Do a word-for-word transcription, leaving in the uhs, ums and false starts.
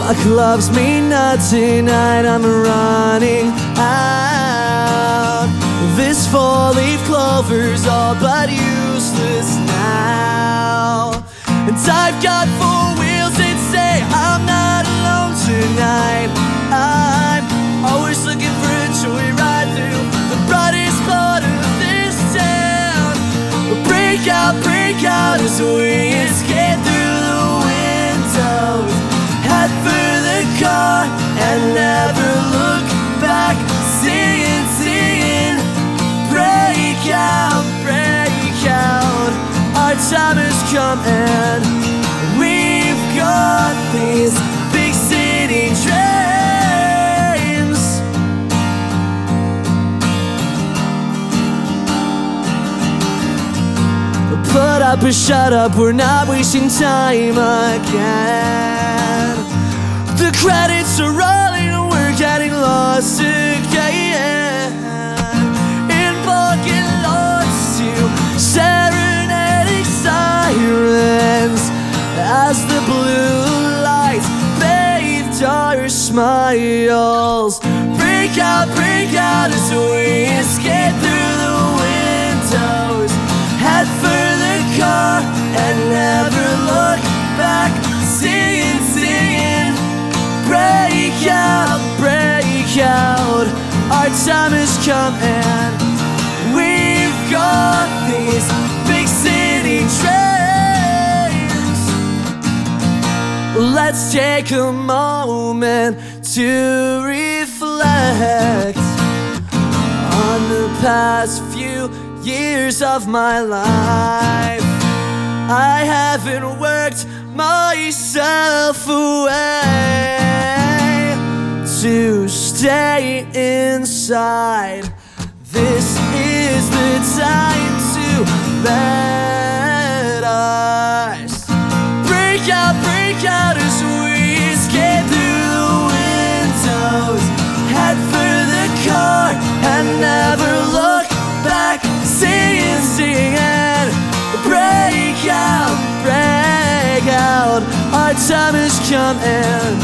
Luck loves me not tonight, I'm running out. This four-leaf clover's all but useless now. And I've got four wheels that say I'm not alone tonight. I'm always looking for a joyride through the brightest part of this town. Break out, break out as we escape through the windows. Head for the car and never look back. Singing, singing, break out, break out. Our time has come and we've got these big city dreams. Put up or shut up, we're not wasting time again. The credits are rolling and we're getting lost again. In parking lots to serenading sirens as the blue lights bathed our smiles. Break out, break out as we escape through the windows. Head for the car and never look back. Singing, singing, break out, break out. Our time has come and we've got these big city trains. Let's take a moment to reflect on the past few years of my life. I haven't worked myself away to stay inside. This is the time to let us break out, break out as we escape through the windows. Head for the car and never look back. Singing, singing, break out, break out. Our time has come and